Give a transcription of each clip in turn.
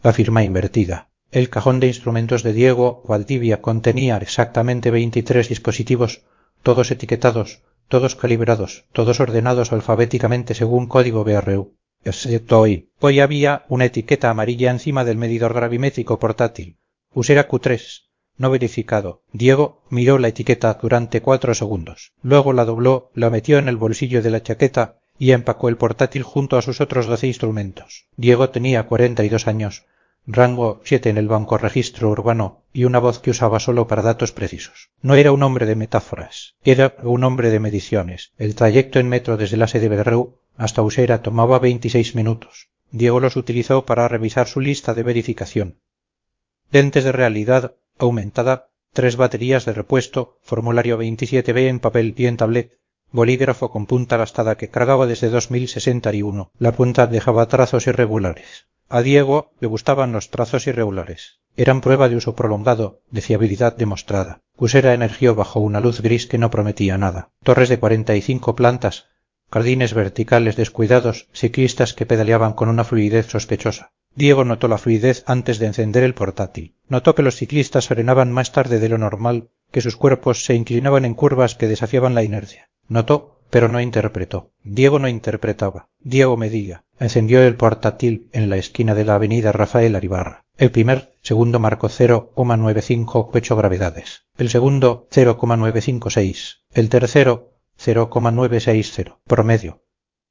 la firma invertida. El cajón de instrumentos de Diego Valdivia contenía exactamente 23 dispositivos, todos etiquetados, todos calibrados, todos ordenados alfabéticamente según código BRU. Excepto hoy. Hoy había una etiqueta amarilla encima del medidor gravimétrico portátil. Usera Q3. No verificado. Diego miró la etiqueta durante 4 segundos. Luego la dobló, la metió en el bolsillo de la chaqueta y empacó el portátil junto a sus otros 12 instrumentos. Diego tenía 42 años, rango 7 en el banco registro urbano y una voz que usaba solo para datos precisos. No era un hombre de metáforas, era un hombre de mediciones. El trayecto en metro desde la sede de BRU hasta Usera tomaba 26 minutos. Diego los utilizó para revisar su lista de verificación. Lentes de realidad aumentada, 3 baterías de repuesto, formulario 27B en papel y en tablet, bolígrafo con punta gastada que cargaba desde 2061. La punta dejaba trazos irregulares. A Diego le gustaban los trazos irregulares. Eran prueba de uso prolongado, de fiabilidad demostrada. Usera emergió bajo una luz gris que no prometía nada. Torres de 45 plantas, jardines verticales descuidados, ciclistas que pedaleaban con una fluidez sospechosa. Diego notó la fluidez antes de encender el portátil. Notó que los ciclistas frenaban más tarde de lo normal, que sus cuerpos se inclinaban en curvas que desafiaban la inercia. Notó, pero no interpretó. Diego no interpretaba. Diego medía. Encendió el portátil en la esquina de la avenida Rafael Aribarra. El segundo marcó 0,958 gravedades. El segundo 0,956. El tercero 0,960. Promedio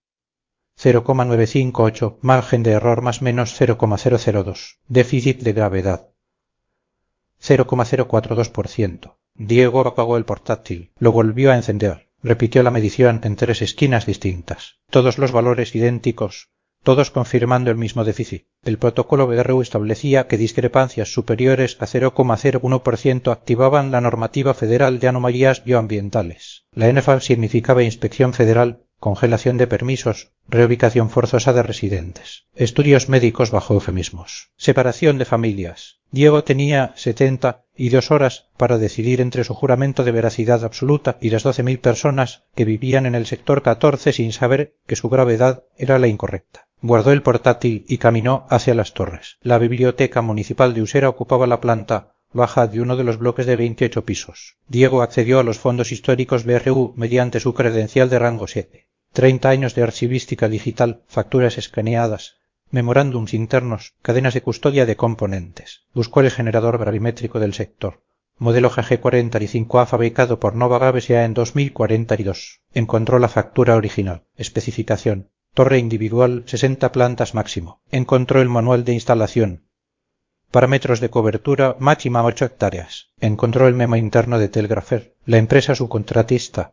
0,958, margen de error más menos 0,002, déficit de gravedad 0,042%. Diego apagó el portátil, lo volvió a encender, repitió la medición en 3 esquinas distintas, todos los valores idénticos, todos confirmando el mismo déficit. El protocolo BRU establecía que discrepancias superiores a 0,01% activaban la normativa federal de anomalías bioambientales. La NFA significaba inspección federal, congelación de permisos, reubicación forzosa de residentes, estudios médicos bajo eufemismos, separación de familias. Diego tenía 72 horas para decidir entre su juramento de veracidad absoluta y las 12.000 personas que vivían en el sector 14 sin saber que su gravedad era la incorrecta. Guardó el portátil y caminó hacia las torres. La biblioteca municipal de Usera ocupaba la planta baja de uno de los bloques de 28 pisos. Diego accedió a los fondos históricos BRU mediante su credencial de rango 7. 30 años de archivística digital, facturas escaneadas, memorándums internos, cadenas de custodia de componentes. Buscó el generador gravimétrico del sector. Modelo GG45A fabricado por Nova GmbH en 2042. Encontró la factura original. Especificación. Torre individual, 60 plantas máximo. Encontró el manual de instalación. Parámetros de cobertura máxima 8 hectáreas. Encontró el memo interno de Telgrafer. La empresa subcontratista.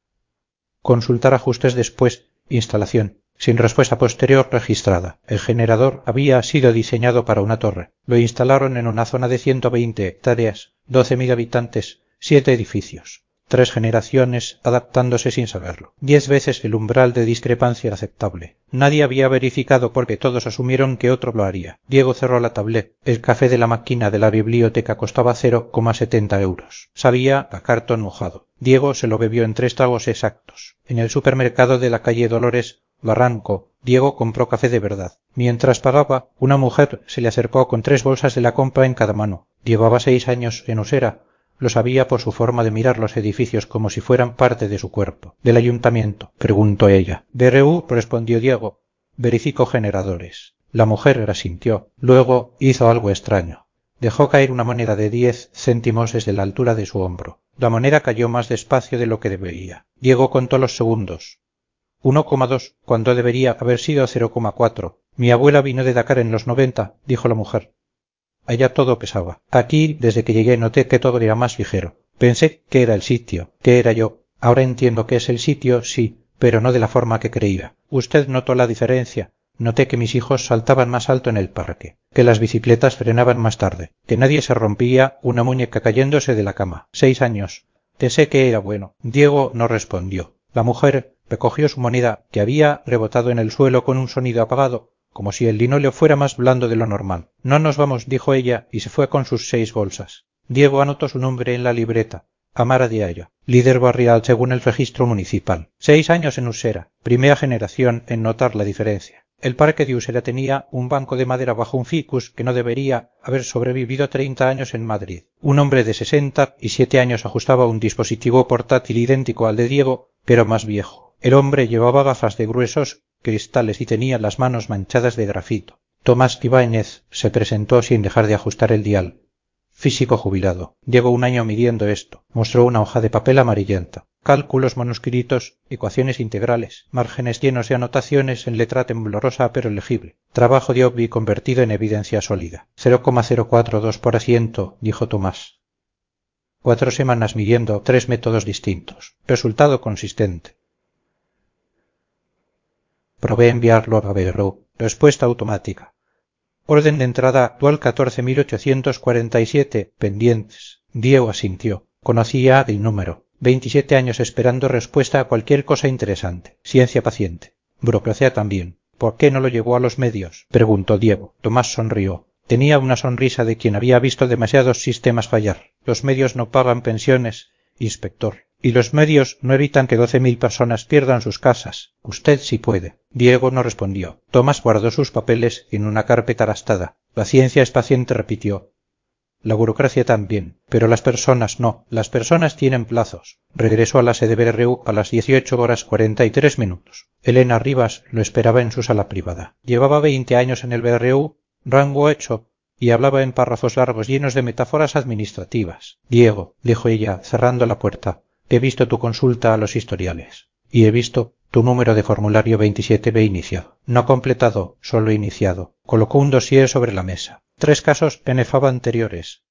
Consultar ajustes después. Instalación. Sin respuesta posterior registrada. El generador había sido diseñado para una torre. Lo instalaron en una zona de 120 hectáreas, 12.000 habitantes, 7 edificios. 3 generaciones adaptándose sin saberlo. 10 veces el umbral de discrepancia aceptable. Nadie había verificado porque todos asumieron que otro lo haría. Diego cerró la tablet. El café de la máquina de la biblioteca costaba 0,70 euros. Sabía a cartón mojado. Diego se lo bebió en 3 tragos exactos. En el supermercado de la calle Dolores Barranco, Diego compró café de verdad. Mientras pagaba, una mujer se le acercó con 3 bolsas de la compra en cada mano. Llevaba 6 años en Usera. Lo sabía por su forma de mirar los edificios como si fueran parte de su cuerpo. ¿Del ayuntamiento?, preguntó ella. BRU, respondió Diego. Verifico generadores. La mujer asintió. Luego hizo algo extraño. Dejó caer una moneda de 10 céntimos desde la altura de su hombro. La moneda cayó más despacio de lo que debería. Diego contó los segundos. 1,2, cuando debería haber sido 0,4. Mi abuela vino de Dakar en los 90, dijo la mujer. Allá todo pesaba. Aquí, desde que llegué, noté que todo era más ligero. Pensé que era el sitio, que era yo. Ahora entiendo que es el sitio, sí, pero no de la forma que creía. Usted notó la diferencia. Noté que mis hijos saltaban más alto en el parque, que las bicicletas frenaban más tarde, que nadie se rompía una muñeca cayéndose de la cama. 6 años. Pensé que era bueno. Diego no respondió. La mujer recogió su moneda, que había rebotado en el suelo con un sonido apagado, como si el linóleo fuera más blando de lo normal. No nos vamos, dijo ella, y se fue con sus 6 bolsas. Diego anotó su nombre en la libreta. Amara Diallo, líder barrial según el registro municipal. 6 años en Usera, primera generación en notar la diferencia. El parque de Usera tenía un banco de madera bajo un ficus que no debería haber sobrevivido 30 años en Madrid. Un hombre de 67 años ajustaba un dispositivo portátil idéntico al de Diego, pero más viejo. El hombre llevaba gafas de gruesos cristales y tenía las manos manchadas de grafito. Tomás Ibáñez se presentó sin dejar de ajustar el dial. Físico jubilado. Llevo un año midiendo esto. Mostró una hoja de papel amarillenta. Cálculos manuscritos, ecuaciones integrales, márgenes llenos de anotaciones en letra temblorosa pero legible. Trabajo de Obvi convertido en evidencia sólida. 0,042%, dijo Tomás. 4 semanas midiendo 3 métodos distintos. Resultado consistente. Probé enviarlo a Baberrou. Respuesta automática. Orden de entrada actual 14.847, pendientes. Diego asintió. Conocía el número. 27 años esperando respuesta a cualquier cosa interesante. Ciencia paciente. Burocracia también. ¿Por qué no lo llevó a los medios?, preguntó Diego. Tomás sonrió. Tenía una sonrisa de quien había visto demasiados sistemas fallar. Los medios no pagan pensiones, inspector. Y los medios no evitan que 12.000 personas pierdan sus casas. Usted sí puede. Diego no respondió. Tomás guardó sus papeles en una carpeta rastada. La ciencia es paciente, repitió. La burocracia también, pero las personas no. Las personas tienen plazos. Regresó a la sede BRU a las 18:43. Elena Rivas lo esperaba en su sala privada. Llevaba 20 años en el BRU, rango 8, y hablaba en párrafos largos llenos de metáforas administrativas. Diego, dijo ella, cerrando la puerta, he visto tu consulta a los historiales. Y he visto tu número de formulario 27B iniciado. No completado, solo iniciado. Colocó un dossier sobre la mesa. 3 casos en EFAB anteriores.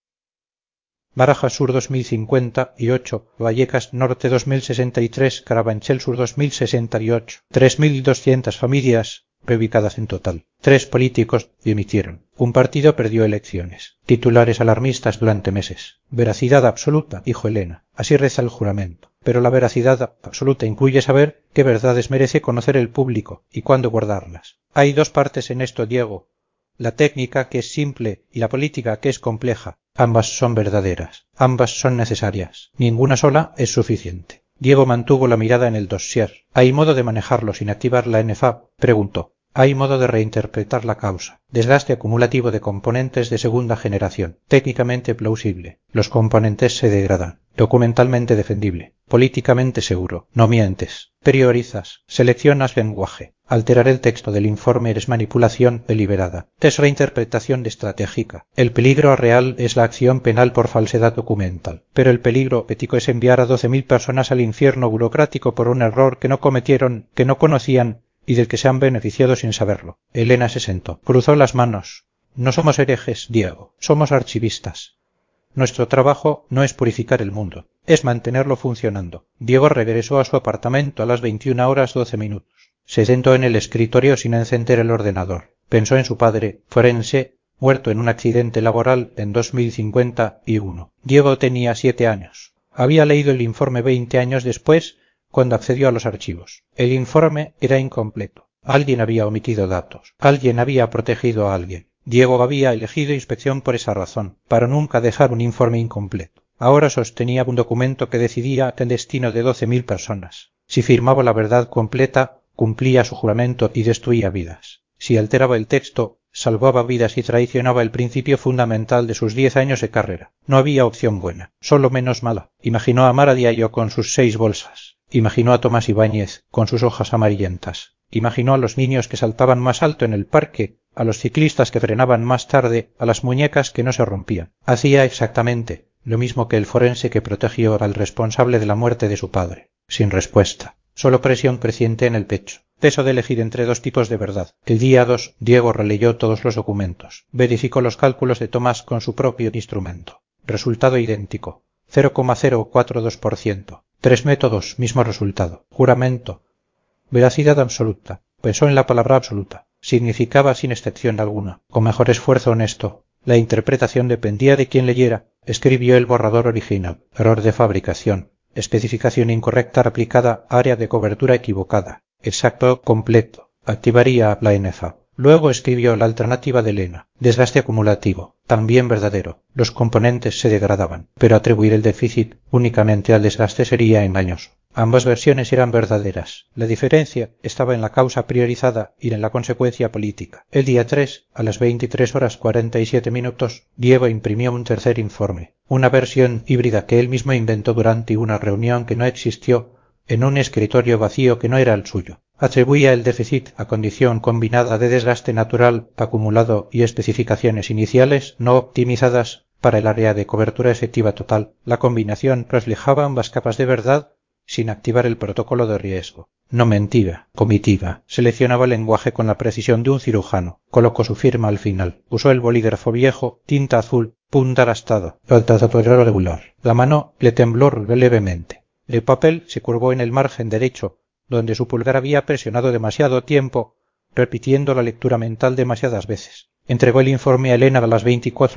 Barajas Sur 2050 y 8, Vallecas Norte 2063, Carabanchel Sur 2068. 3.200 familias reubicadas en total. 3 políticos dimitieron. Un partido perdió elecciones. Titulares alarmistas durante meses. Veracidad absoluta, dijo Elena. Así reza el juramento. Pero la veracidad absoluta incluye saber qué verdades merece conocer el público y cuándo guardarlas. Hay 2 partes en esto, Diego. La técnica, que es simple, y la política, que es compleja. Ambas son verdaderas. Ambas son necesarias. Ninguna sola es suficiente. Diego mantuvo la mirada en el dossier. ¿Hay modo de manejarlo sin activar la NFAB?, preguntó. Hay modo de reinterpretar la causa. Desgaste acumulativo de componentes de segunda generación. Técnicamente plausible. Los componentes se degradan. Documentalmente defendible. Políticamente seguro. No mientes. Priorizas. Seleccionas lenguaje. Alterar el texto del informe es manipulación deliberada. Es reinterpretación estratégica. El peligro real es la acción penal por falsedad documental. Pero el peligro ético es enviar a 12.000 personas al infierno burocrático por un error que no cometieron, que no conocían y del que se han beneficiado sin saberlo. Elena se sentó. Cruzó las manos. No somos herejes, Diego. Somos archivistas. Nuestro trabajo no es purificar el mundo, es mantenerlo funcionando. Diego regresó a su apartamento a las 21:12. Se sentó en el escritorio sin encender el ordenador. Pensó en su padre, forense, muerto en un accidente laboral en 2051. Diego tenía 7 años. Había leído el informe 20 años después, cuando accedió a los archivos. El informe era incompleto. Alguien había omitido datos. Alguien había protegido a alguien. Diego había elegido inspección por esa razón, para nunca dejar un informe incompleto. Ahora sostenía un documento que decidía el destino de 12.000 personas. Si firmaba la verdad completa, cumplía su juramento y destruía vidas. Si alteraba el texto, salvaba vidas y traicionaba el principio fundamental de sus 10 años de carrera. No había opción buena, solo menos mala. Imaginó a Mara Diallo con sus 6 bolsas. Imaginó a Tomás Ibáñez con sus hojas amarillentas. Imaginó a los niños que saltaban más alto en el parque, a los ciclistas que frenaban más tarde, a las muñecas que no se rompían. Hacía exactamente lo mismo que el forense que protegió al responsable de la muerte de su padre. Sin respuesta. Solo presión creciente en el pecho. Peso de elegir entre 2 tipos de verdad. El día 2, Diego releyó todos los documentos. Verificó los cálculos de Tomás con su propio instrumento. Resultado idéntico. 0,042%. 3 métodos, mismo resultado. Juramento. Veracidad absoluta. Pensó en la palabra absoluta. Significaba sin excepción alguna, con mejor esfuerzo honesto. La interpretación dependía de quien leyera. Escribió el borrador original. Error de fabricación. Especificación incorrecta aplicada, área de cobertura equivocada. Exacto completo. Activaría la NFA. Luego escribió la alternativa de Elena. Desgaste acumulativo. También verdadero. Los componentes se degradaban. Pero atribuir el déficit únicamente al desgaste sería engañoso. Ambas versiones eran verdaderas. La diferencia estaba en la causa priorizada y en la consecuencia política. El día 3, a las 23:47, Diego imprimió un tercer informe. Una versión híbrida que él mismo inventó durante una reunión que no existió en un escritorio vacío que no era el suyo. Atribuía el déficit a condición combinada de desgaste natural acumulado y especificaciones iniciales no optimizadas para el área de cobertura efectiva total. La combinación reflejaba ambas capas de verdad sin activar el protocolo de riesgo. No mentía, comitiva. Seleccionaba el lenguaje con la precisión de un cirujano. Colocó su firma al final. Usó el bolígrafo viejo, tinta azul, punta arastada, trazatorio regular. La mano le tembló levemente. El papel se curvó en el margen derecho, donde su pulgar había presionado demasiado tiempo, repitiendo la lectura mental demasiadas veces. Entregó el informe a Elena a las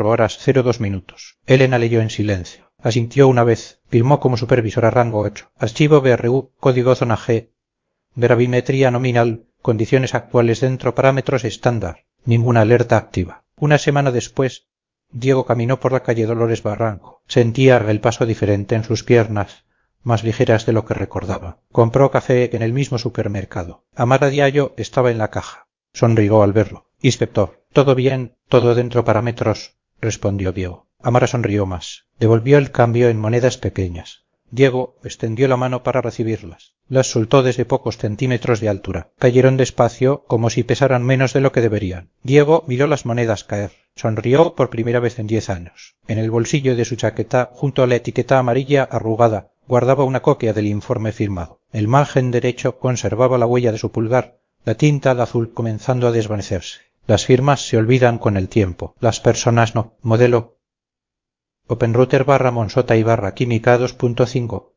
24:02. Elena leyó en silencio. Asintió una vez. Firmó como supervisor a rango 8. Archivo BRU, código zona G. Gravimetría nominal, condiciones actuales dentro parámetros estándar. Ninguna alerta activa. Una semana después, Diego caminó por la calle Dolores Barranco. Sentía el paso diferente en sus piernas, más ligeras de lo que recordaba. Compró café en el mismo supermercado. Amara Diallo estaba en la caja. Sonrió al verlo. Inspector, ¿todo bien? ¿Todo dentro parámetros? Respondió Diego. Amara sonrió más. Devolvió el cambio en monedas pequeñas. Diego extendió la mano para recibirlas. Las soltó desde pocos centímetros de altura. Cayeron despacio, como si pesaran menos de lo que deberían. Diego miró las monedas caer. Sonrió por primera vez en 10 años. En el bolsillo de su chaqueta, junto a la etiqueta amarilla arrugada, guardaba una copia del informe firmado. El margen derecho conservaba la huella de su pulgar, la tinta al azul comenzando a desvanecerse. Las firmas se olvidan con el tiempo. Las personas no. Modelo OpenRouter /Monsota y /Química 2.5